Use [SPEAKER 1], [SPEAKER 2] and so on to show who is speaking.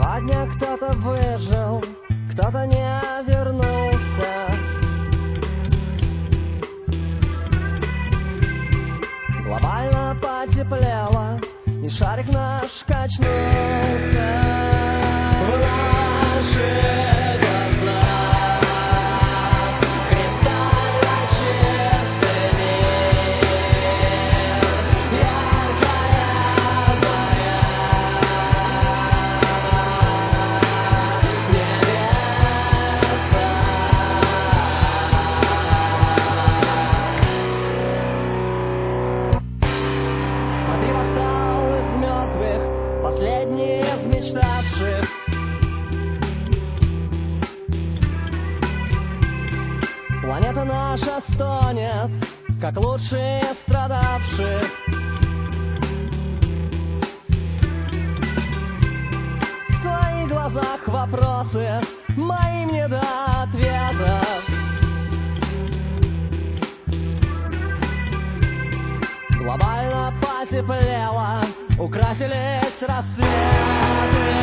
[SPEAKER 1] Сегодня кто-то выжил, кто-то не вернулся. Глобально потеплело, и шарик наш качнулся. В наших глазах кристально чистый мир, яркая заря, небеса. Смотри, восстал из мертвых, последний из мечтавших. Планета наша стонет, как лучшие страдавших. В твоих глазах вопросы, моим не до ответов. Глобально потеплело, украсились рассветы.